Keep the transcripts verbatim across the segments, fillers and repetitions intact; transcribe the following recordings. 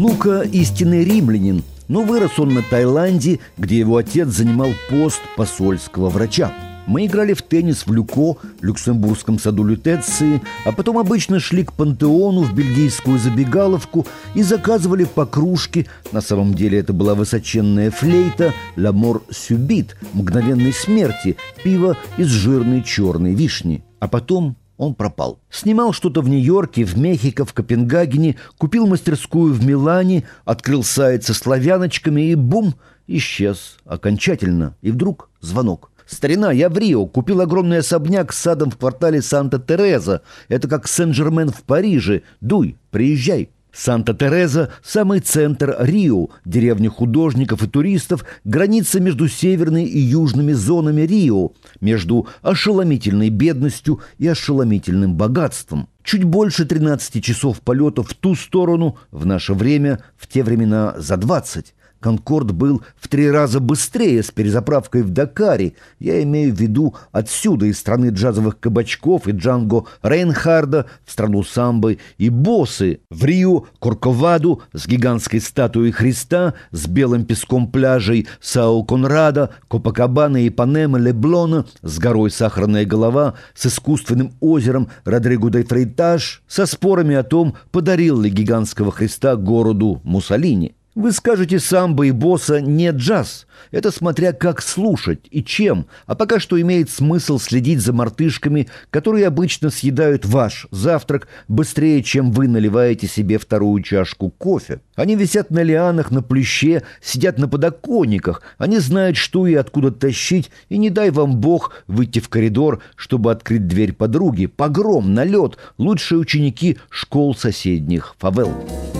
Лука – истинный римлянин, но вырос он на Таиланде, где его отец занимал пост посольского врача. Мы играли в теннис в Люко, люксембургском саду Лютеции, а потом обычно шли к Пантеону в бельгийскую забегаловку и заказывали по кружке. На самом деле это была высоченная флейта «Ламор сюбит» – мгновенной смерти, пиво из жирной черной вишни. А потом он пропал. Снимал что-то в Нью-Йорке, в Мехико, в Копенгагене, купил мастерскую в Милане, открыл сайт со славяночками и бум, исчез окончательно. И вдруг звонок. «Старина, я в Рио. Купил огромный особняк с садом в квартале Санта-Тереза. Это как Сен-Жермен в Париже. Дуй, приезжай». Санта-Тереза – самый центр Рио, деревня художников и туристов, граница между северной и южными зонами Рио, между ошеломительной бедностью и ошеломительным богатством. Чуть больше тринадцати часов полета в ту сторону, в наше время, в те времена за двадцать. «Конкорд» был в три раза быстрее с перезаправкой в Дакаре. Я имею в виду отсюда, из страны джазовых кабачков и Джанго Рейнхарда, в страну самбы и боссы, в Рио, Корковаду с гигантской статуей Христа, с белым песком пляжей Сао-Конрада, Копакабана, Ипанемы, Леблона, с горой Сахарная голова, с искусственным озером Родриго де Фрейтаж, со спорами о том, подарил ли гигантского Христа городу Муссолини. Вы скажете, самбо и босса не джаз. Это смотря как слушать и чем. А пока что имеет смысл следить за мартышками, которые обычно съедают ваш завтрак быстрее, чем вы наливаете себе вторую чашку кофе. Они висят на лианах, на плюще, сидят на подоконниках. Они знают, что и откуда тащить, и не дай вам Бог выйти в коридор, чтобы открыть дверь подруги. Погром, налет, лучшие ученики школ соседних фавел.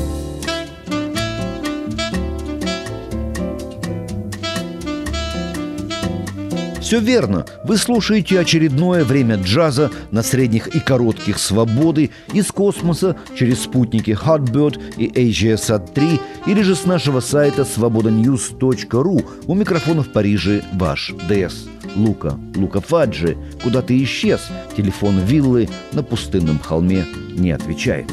Все верно. Вы слушаете очередное время джаза на средних и коротких свободы из космоса через спутники Hotbird и AsiaSat три или же с нашего сайта свобода ньюс точка ру. У микрофона в Париже ваш ДС. Лука, Лука Фаджи, куда ты исчез? Телефон виллы на пустынном холме не отвечает.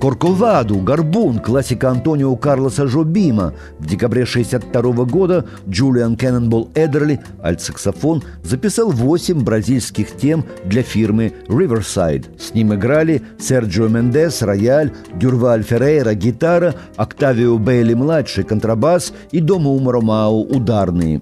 Корковаду, «Горбун», классика Антонио Карлоса Жобима. В декабре шестьдесят второго года Джулиан Кеннонбол Эдерли, альтсаксофон, записал восемь бразильских тем для фирмы Riverside. С ним играли Серджио Мендес, рояль, Дюрваль Феррейра, гитара, Октавио Бейли-младший, контрабас и Домо Умаромау, ударные.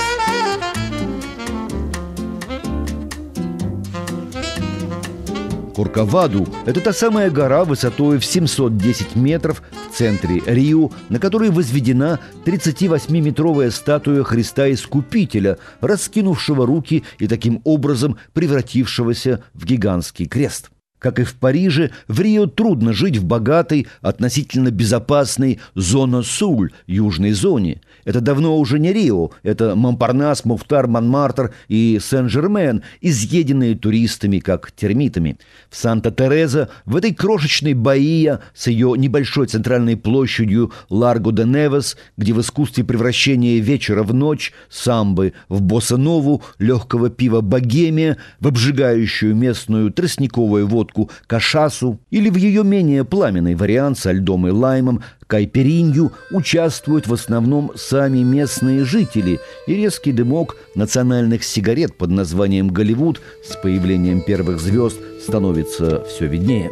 Корковаду – это та самая гора высотой в семьсот десять метров в центре Рио, на которой возведена тридцативосьмиметровая статуя Христа Искупителя, раскинувшего руки и таким образом превратившегося в гигантский крест. Как и в Париже, в Рио трудно жить в богатой, относительно безопасной зона-суль, южной зоне. Это давно уже не Рио, это Монпарнас, Муфтар, Монмартр и Сен-Жермен, изъеденные туристами, как термитами. В Санта-Тереза, в этой крошечной Баия с ее небольшой центральной площадью Ларго-де-Невес, где в искусстве превращения вечера в ночь, самбы, в босса-нову, легкого пива богемия, в обжигающую местную тростниковую водку кашасу или в ее менее пламенный вариант со льдом и лаймом кайперинью участвуют в основном сами местные жители, и резкий дымок национальных сигарет под названием «Голливуд» с появлением первых звезд становится все виднее.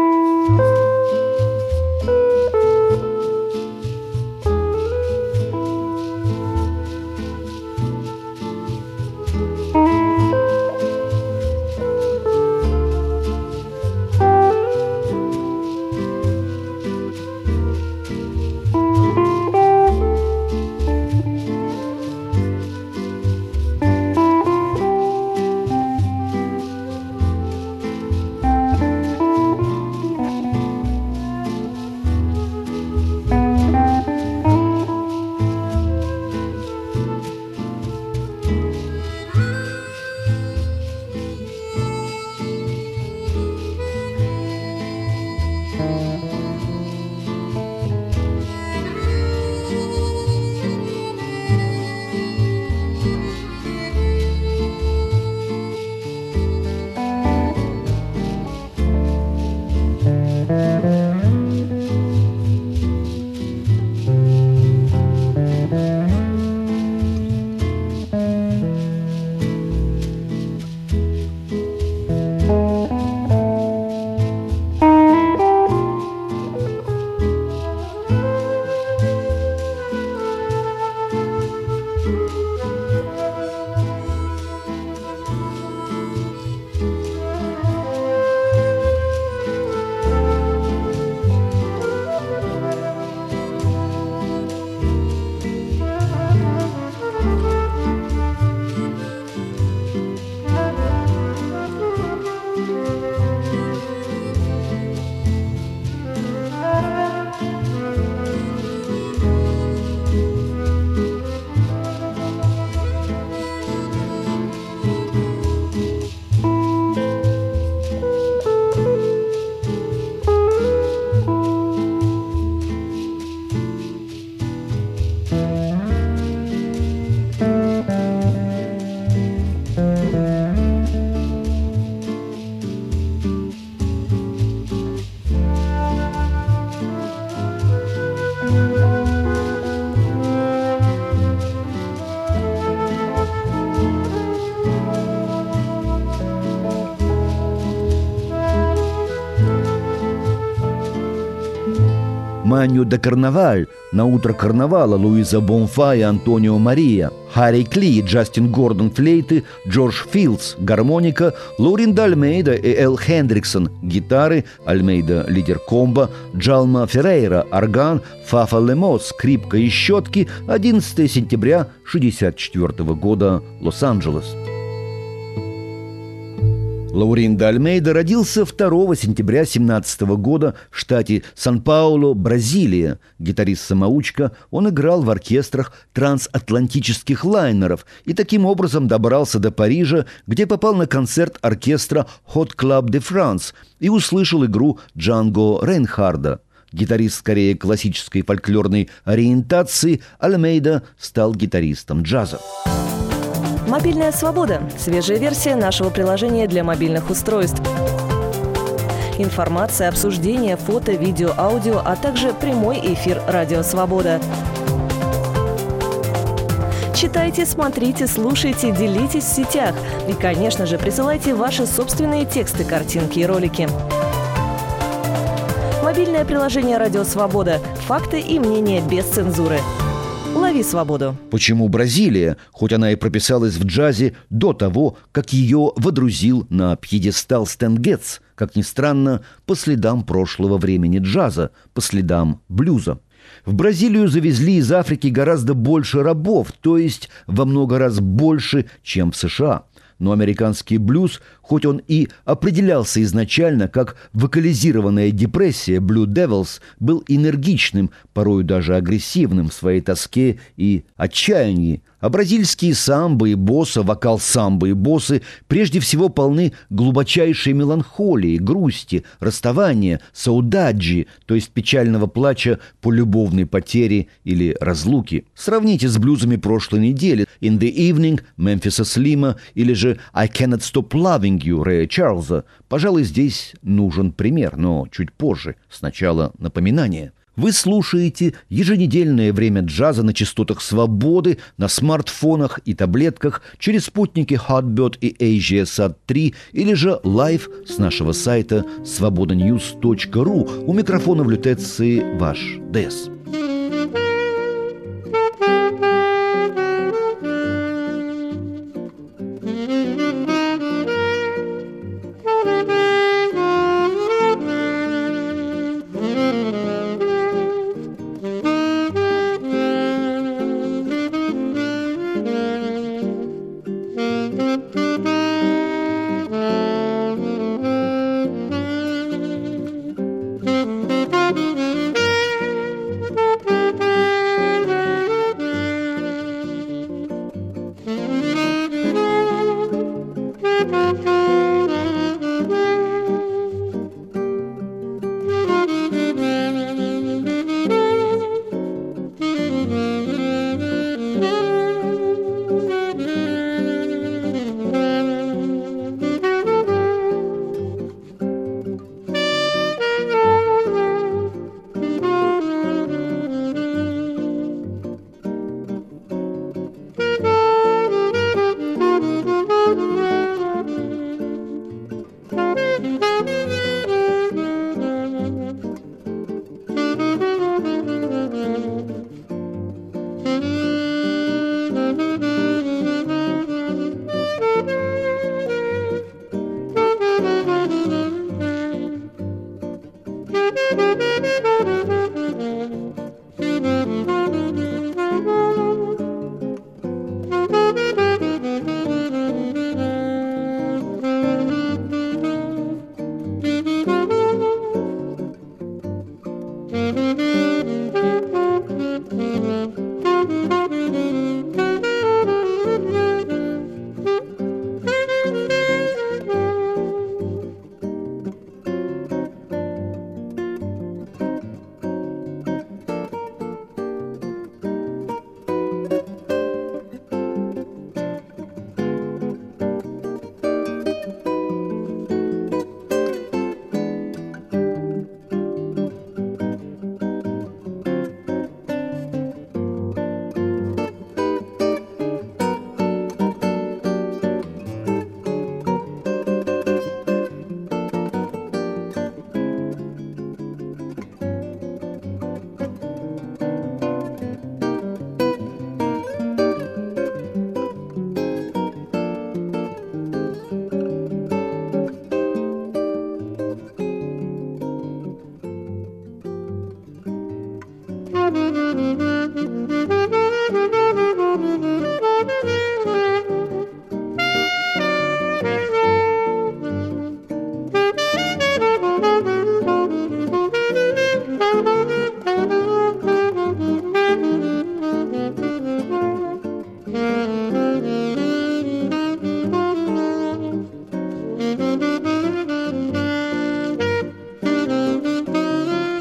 «Манью де Карнаваль», «На утро карнавала» Луиза Бонфа и Антонио Мария, Харри Кли, Джастин Гордон флейты, Джордж Филдс гармоника, Лоринда Альмейда и Эл Хендриксон гитары, Альмейда лидер комбо, Джалма Феррейра орган, Фафа Лемос скрипка и щетки. одиннадцатого сентября шестьдесят четвёртого года, Лос-Анджелес. Лауринда Альмейда родился второго сентября семнадцатого года в штате Сан-Паулу, Бразилия. Гитарист-самоучка, он играл в оркестрах трансатлантических лайнеров и таким образом добрался до Парижа, где попал на концерт оркестра Hot Club de France и услышал игру Джанго Рейнхарда. Гитарист скорее классической фольклорной ориентации, Альмейда стал гитаристом джаза. Мобильная свобода – свежая версия нашего приложения для мобильных устройств. Информация, обсуждение, фото, видео, аудио, а также прямой эфир «Радио Свобода». Читайте, смотрите, слушайте, делитесь в сетях. И, конечно же, присылайте ваши собственные тексты, картинки и ролики. Мобильное приложение «Радио Свобода». Факты и мнения без цензуры. Лови свободу. Почему Бразилия, хоть она и прописалась в джазе до того, как ее водрузил на пьедестал Стэн Гетц, как ни странно, по следам прошлого времени джаза, по следам блюза. В Бразилию завезли из Африки гораздо больше рабов, то есть во много раз больше, чем в США. Но американский блюз, хоть он и определялся изначально как вокализированная депрессия Blue Devils, был энергичным, порою даже агрессивным в своей тоске и отчаянии. А бразильские самбо и босса, вокал самбо и боссы прежде всего полны глубочайшей меланхолии, грусти, расставания, саудаджи, то есть печального плача по любовной потере или разлуке. Сравните с блюзами прошлой недели «In the Evening» Мемфиса Слима или же «I Cannot Stop Loving You» Рэя Чарльза. Пожалуй, здесь нужен пример, но чуть позже. Сначала напоминание. Вы слушаете еженедельное время джаза на частотах свободы, на смартфонах и таблетках, через спутники Hotbird и AsiaSat три или же лайв с нашего сайта свобода ньюс точка ру. У микрофона в лютеции ваш ДЭС.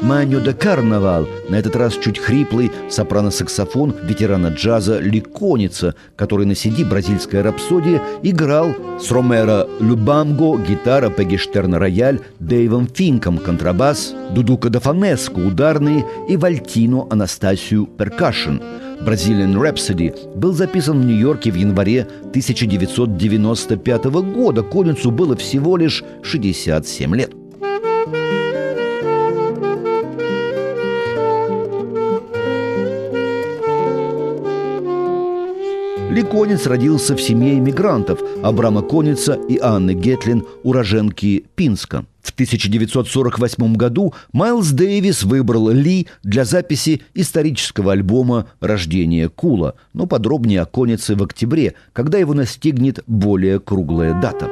«Маньо де карнавал», на этот раз чуть хриплый сопрано-саксофон ветерана джаза Ликоница, который на си ди «Бразильская рапсодия» играл с Ромеро Любамго, гитара, Пегги Штерн, рояль, Дэйвом Финком, контрабас, Дудука Дафанеско, ударные и Вальтино Анастасию, перкашн. «Brazilian Rhapsody» был записан в Нью-Йорке в январе тысяча девятьсот девяносто пятого года. Коллинсу было всего лишь шестьдесят семь лет. Ли Конниц родился в семье иммигрантов Абрама Конница и Анны Гетлин, уроженки Пинска. В тысяча девятьсот сорок восьмом году Майлз Дэвис выбрал Ли для записи исторического альбома «Рождение Кула», но подробнее о Коннице в октябре, когда его настигнет более круглая дата.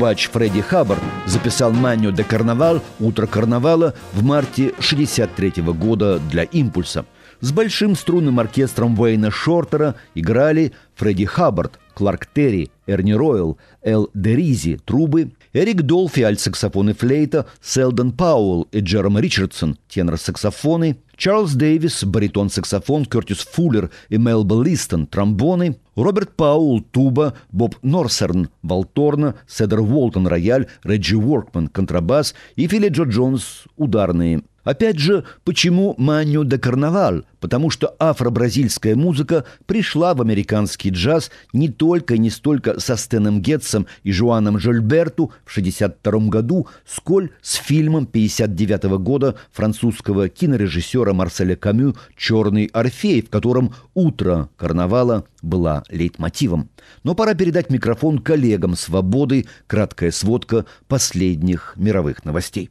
трубач Фредди Хаббард записал «Маньо де Карнавал» «Утро карнавала» в марте шестьдесят третьего года для «Импульса». С большим струнным оркестром Уэйна Шортера играли Фредди Хаббард, Кларк Терри, Эрни Ройл, Эл Деризи – трубы, Эрик Долфи – альт-саксофон и флейта, Селдон Пауэлл и Джером Ричардсон – тенор-саксофоны, Чарльз Дэвис – баритон-саксофон, Кертис Фуллер и Мелба Листон – тромбоны, Роберт Пауэлл – туба, Боб Норсерн – валторна, Седер Уолтон – рояль, Реджи Уоркман – контрабас и Филли Джо Джонс – ударные. Опять же, почему «Маньо де Карнавал»? Потому что афро-бразильская музыка пришла в американский джаз не только и не столько со Стэном Гетсом и Жуаном Жильберту в шестьдесят втором году, сколь с фильмом пятьдесят девятого года французского кинорежиссера Марселя Камю «Черный Орфей», в котором «Утро карнавала» была лейтмотивом. Но пора передать микрофон коллегам «Свободы», краткая сводка последних мировых новостей.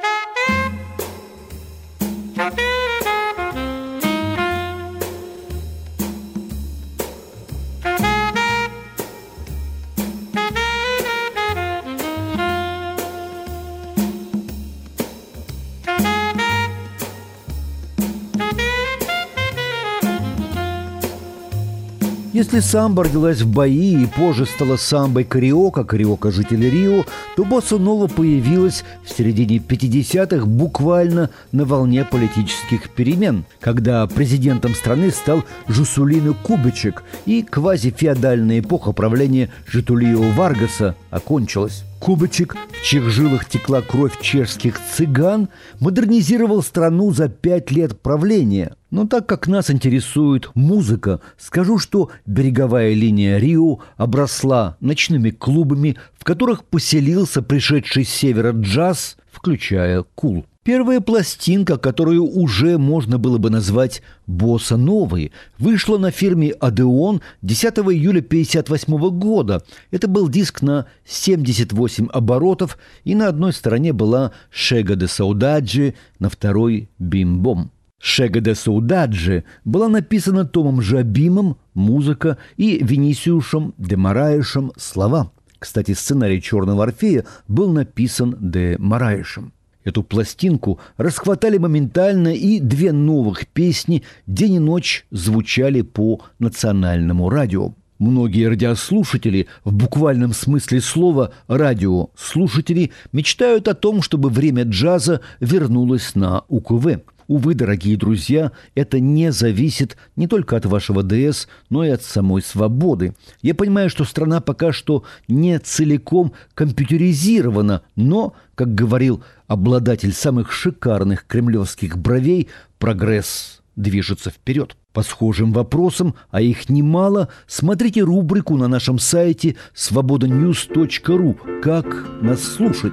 Если самбо родилась в Баии и позже стала самбой кариока, кариока жителей Рио, то босса-нова появилась в середине пятидесятых буквально на волне политических перемен, когда президентом страны стал Жусулино Кубичек, и квазифеодальная эпоха правления Житулио Варгаса окончилась. Кубичек, в чьих жилах текла кровь чешских цыган, модернизировал страну за пять лет правления. Но так как нас интересует музыка, скажу, что береговая линия Рио обросла ночными клубами, в которых поселился пришедший с севера джаз, включая кул. Первая пластинка, которую уже можно было бы назвать босса-новой, вышла на фирме «Одеон» десятого июля пятьдесят восьмого года. Это был диск на семьдесят восемь оборотов, и на одной стороне была «Шега де Саудаджи», на второй «Бим-бом». «Шега де Саудаджи» была написана Томом Жобимом, музыка, и Винисиушем де Мораешем, слова. Кстати, сценарий «Черного Орфея» был написан де Мораешем. Эту пластинку расхватали моментально, и две новых песни день и ночь звучали по национальному радио. Многие радиослушатели, в буквальном смысле слова радиослушатели, мечтают о том, чтобы время джаза вернулось на У Ка В. Увы, дорогие друзья, это не зависит не только от вашего ДС, но и от самой свободы. Я понимаю, что страна пока что не целиком компьютеризирована, но, как говорил обладатель самых шикарных кремлевских бровей, прогресс движется вперед. По схожим вопросам, а их немало, смотрите рубрику на нашем сайте свобода ньюс точка ру «Как нас слушать».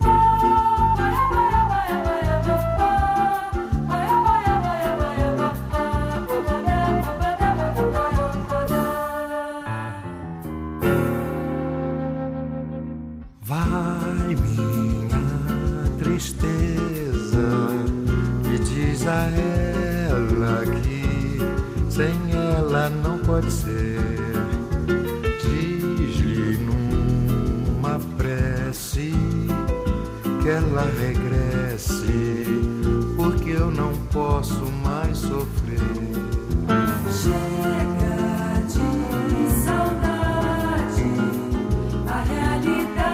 Vai minha tristeza e diz a ela que sem ela não pode ser. Diz-lhe numa prece que ela regresse, porque eu não posso mais sofrer. Chega de saudade, a realidade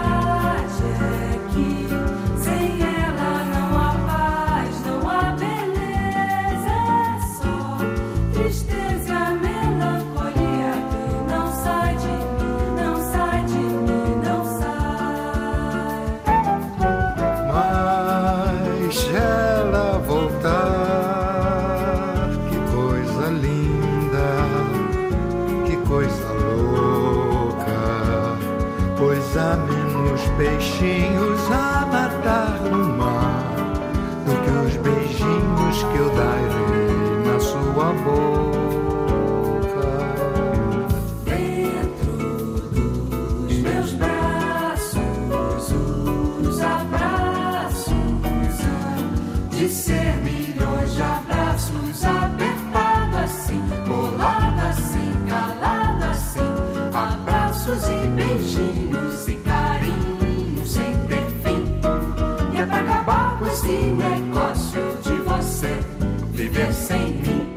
peixinhos a nadar no mar do que os beijinhos que eu darei na sua boca. Dentro dos meus braços, os abraços de ser milhões de abraços, apertado assim, colado assim, calado assim, abraços e beijinhos e carinho. pra acabar com esse negócio de você viver sem mim.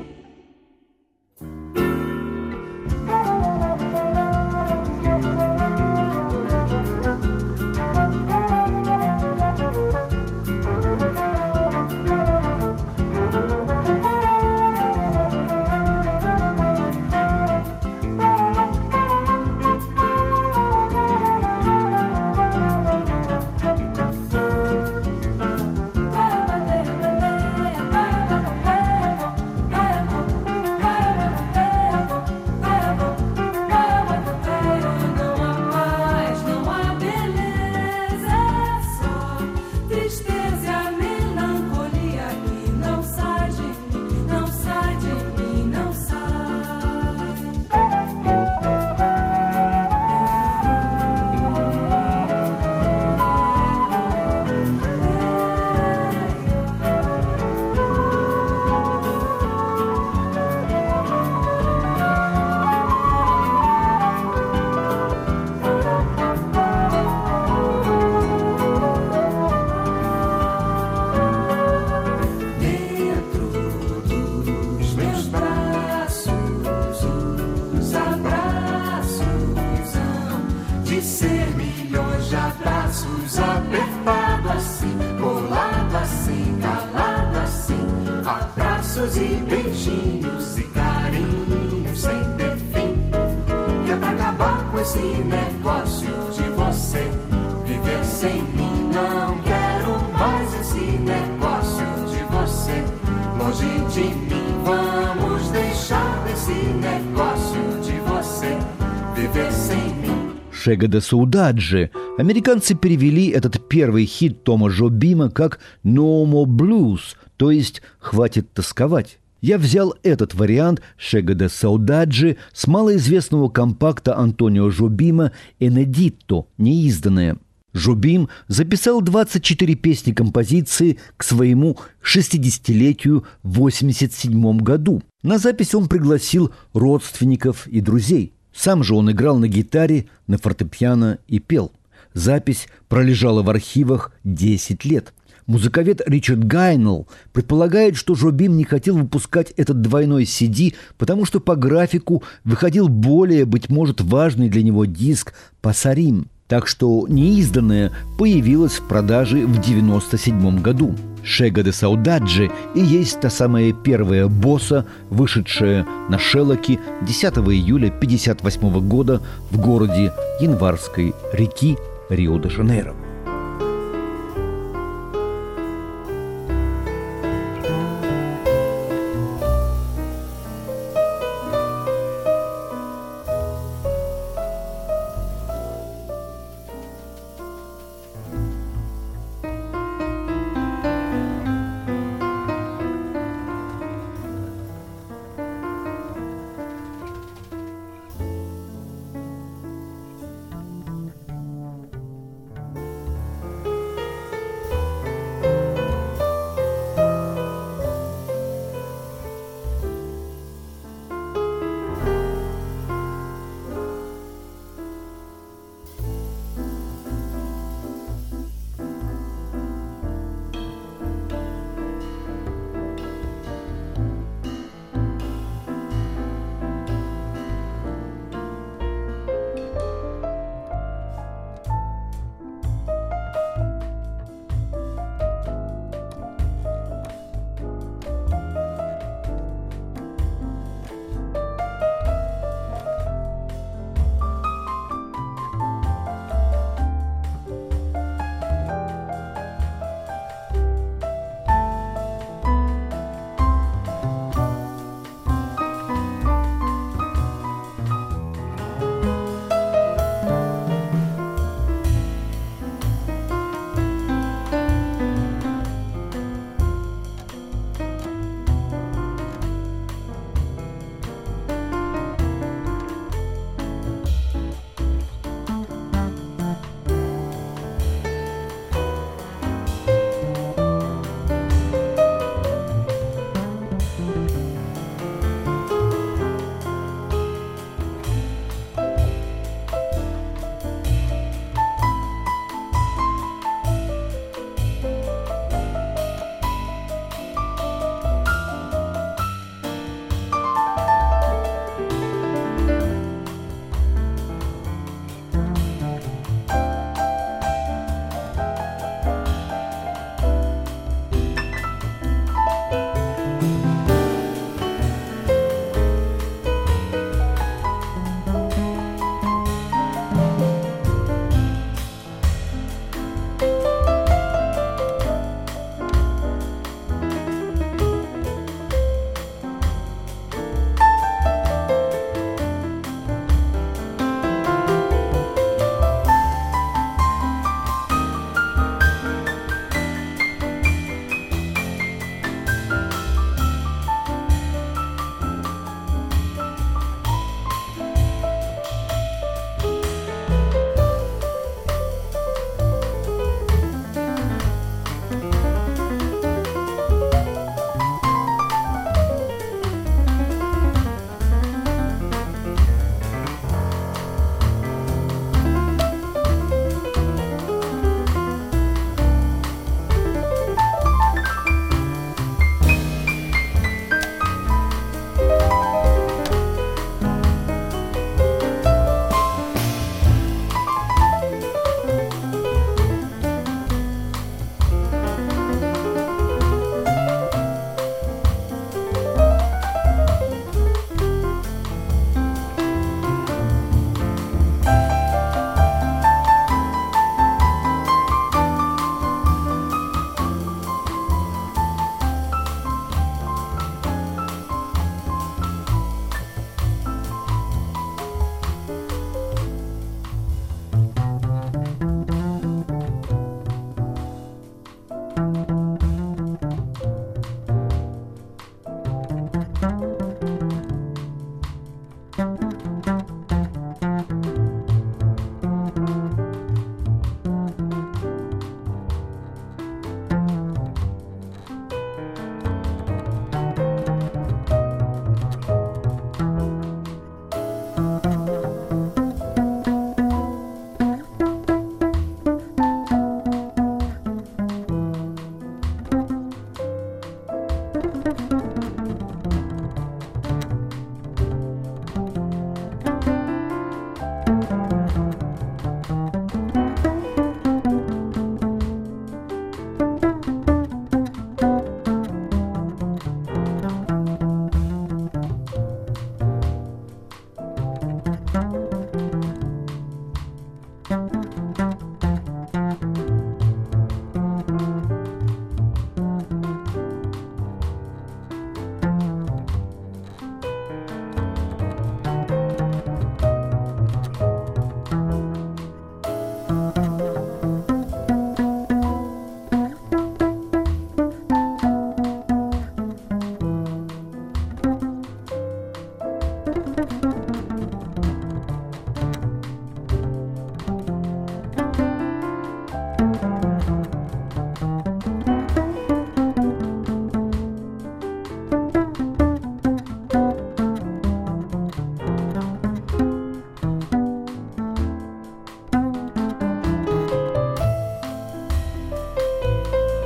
E beijinhos e carinhos sem ter fim. E é pra acabar com esse negócio de você viver sem mim. Não quero mais esse negócio de você longe de mim. Vamos deixar desse negócio de você viver sem mim. «Chega da saudade». Американцы перевели этот первый хит Тома Жобима как «No more blues», то есть «хватит тосковать». Я взял этот вариант «Chega da saudade» с малоизвестного компакта Антонио Жобима «Инедитто» неизданное. Жобим записал двадцать четыре песни композиции к своему шестидесятилетию в восемьдесят седьмом году. На запись он пригласил родственников и друзей. Сам же он играл на гитаре, на фортепиано и пел. Запись пролежала в архивах десять лет. Музыковед Ричард Гайнелл предполагает, что Жобим не хотел выпускать этот двойной си ди, потому что по графику выходил более, быть может, важный для него диск «Пасарим». Так что неизданное появилось в продаже в девяносто седьмом году. «Chega da saudade» и есть та самая первая босса, вышедшая на шеллоке десятого июля пятьдесят восьмого года в городе Январской реки Рио-де-Жанейро.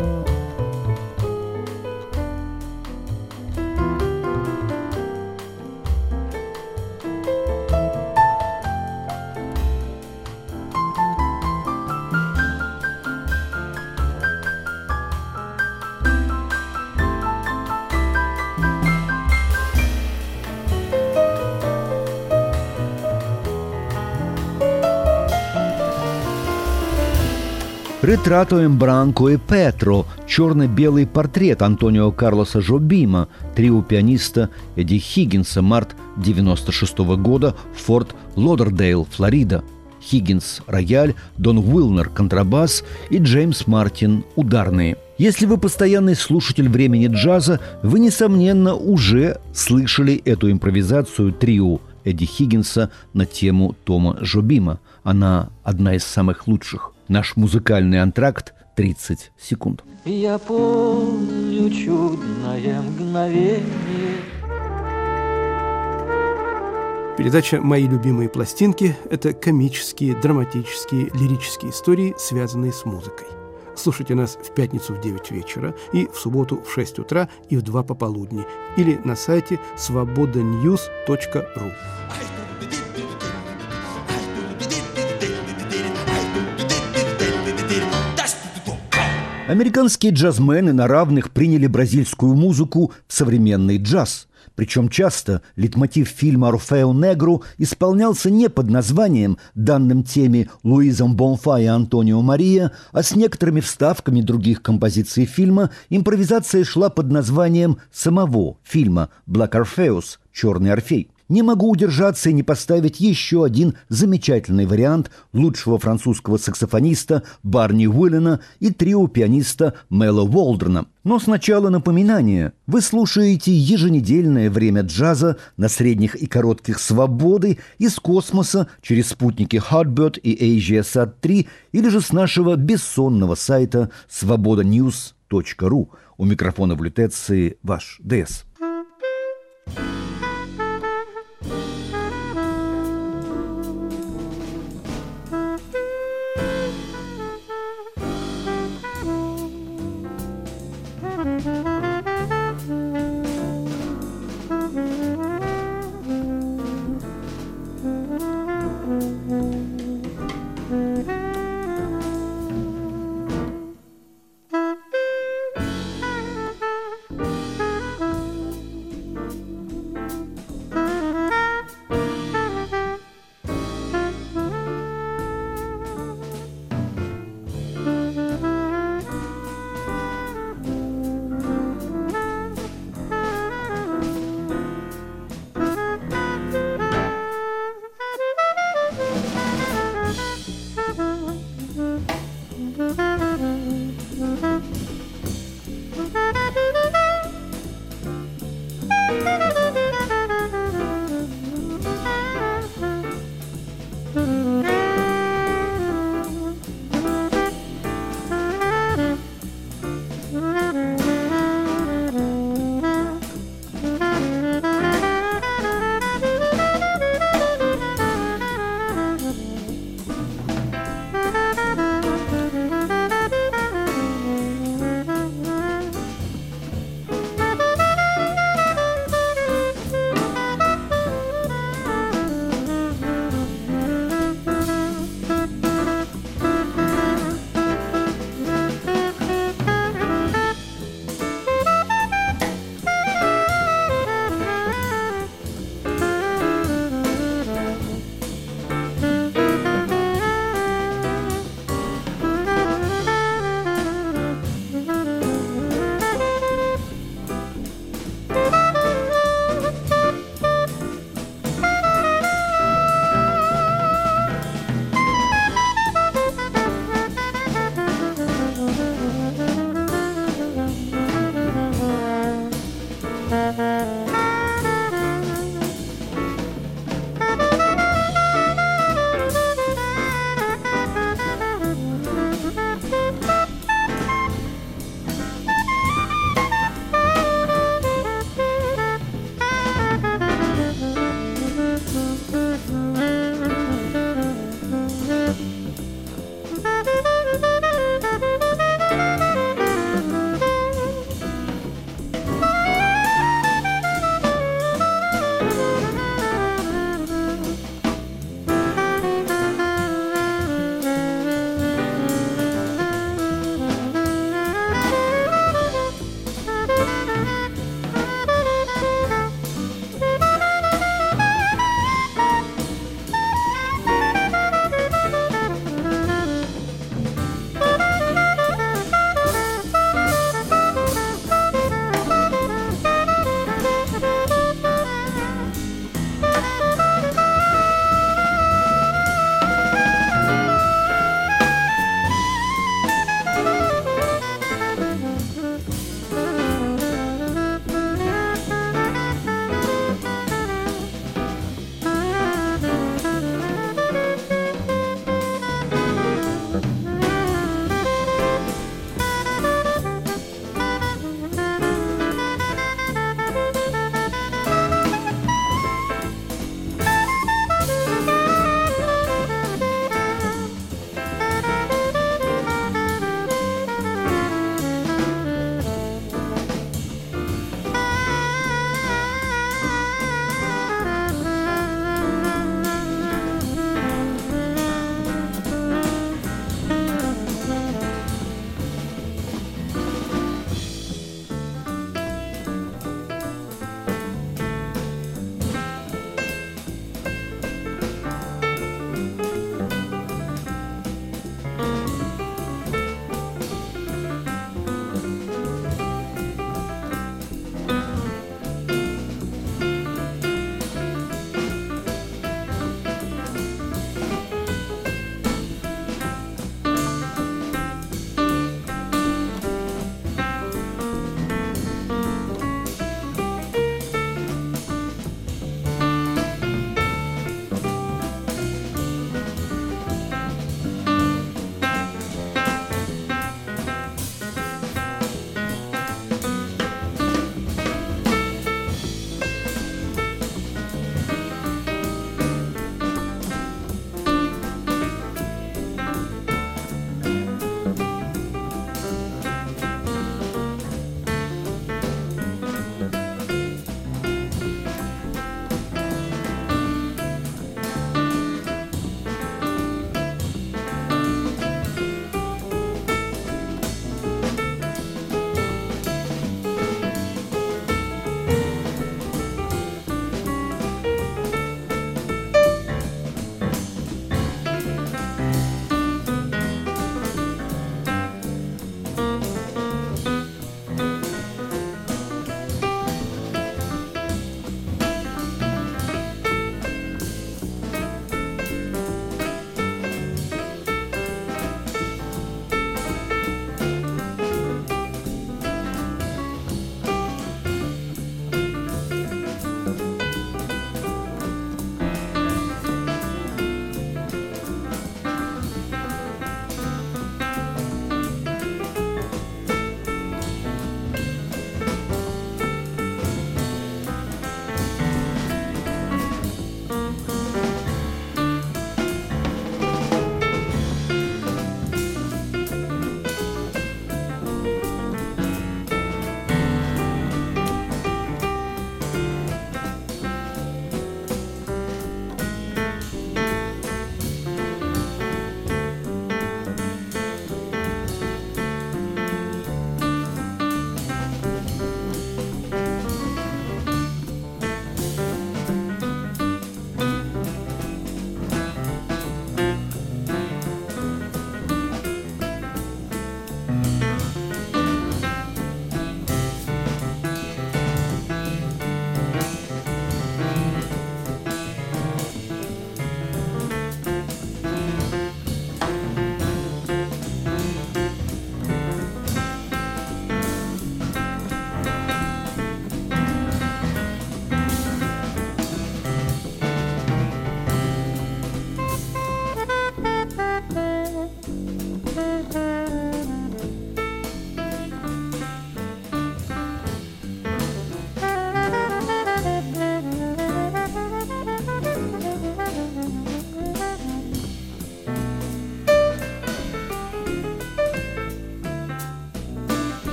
Ретратто in Branco e Petro, черно-белый портрет Антонио Карлоса Жобима, трио пианиста Эдди Хиггинса, март девяносто шестого года, Форт Лодердейл, Флорида. Хиггинс – рояль, Дон Уилнер – контрабас и Джеймс Мартин – ударные. Если вы постоянный слушатель времени джаза, вы, несомненно, уже слышали эту импровизацию трио Эдди Хиггинса на тему Тома Жобима. Она одна из самых лучших. Наш музыкальный антракт – тридцать секунд. Я помню чудное мгновение. Передача «Мои любимые пластинки» – это комические, драматические, лирические истории, связанные с музыкой. Слушайте нас в пятницу в девять вечера и в субботу в шесть утра и в два пополудни или на сайте свобода ньюс точка ру. Американские джазмены на равных приняли бразильскую музыку в современный джаз. Причем часто лейтмотив фильма «Орфео Негру» исполнялся не под названием, данным теме Луизом Бонфа и Антонио Мария, а с некоторыми вставками других композиций фильма. Импровизация шла под названием самого фильма «Black Orpheus» – «Черный Орфей». Не могу удержаться и не поставить еще один замечательный вариант лучшего французского саксофониста Барни Уиллена и трио пианиста Мэла Уолдерна. Но сначала напоминание. Вы слушаете еженедельное время джаза на средних и коротких «Свободы» из космоса через спутники Hotbird и AsiaSat три или же с нашего бессонного сайта свобода ньюс точка ру. У микрофона в лютеции ваш ДС.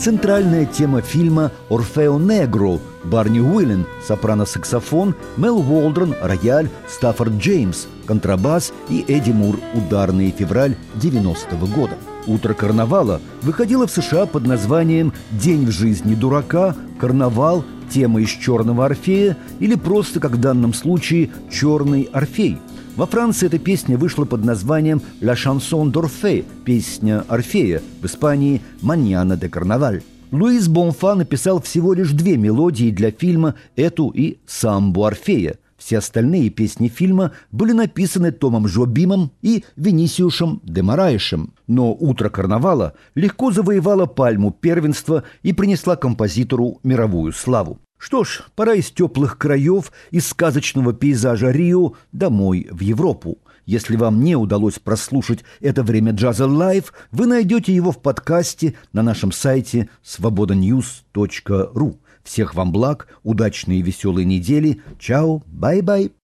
Центральная тема фильма «Орфео Негро» – Барни Уиллен, сопрано-саксофон, Мел Уолдрон, рояль, Стаффорд Джеймс, контрабас и Эдди Мур – ударные, февраль девяностого года. «Утро карнавала» выходило в США под названием «День в жизни дурака», «Карнавал», «Тема из черного Орфея» или просто, как в данном случае, «Черный Орфей». Во Франции эта песня вышла под названием «La chanson d'Orphée» – «Песня Орфея», в Испании «Маньяна де Карнаваль». Луис Бонфа написал всего лишь две мелодии для фильма, эту и «Самбу Орфея». Все остальные песни фильма были написаны Томом Жобимом и Винисиушем де Мораишем. Но «Утро карнавала» легко завоевала пальму первенства и принесла композитору мировую славу. Что ж, пора из теплых краев, из сказочного пейзажа Рио домой в Европу. Если вам не удалось прослушать это время джаза лайв, вы найдете его в подкасте на нашем сайте свобода ньюс точка ру. Всех вам благ, удачной и веселой недели. Чао, бай-бай.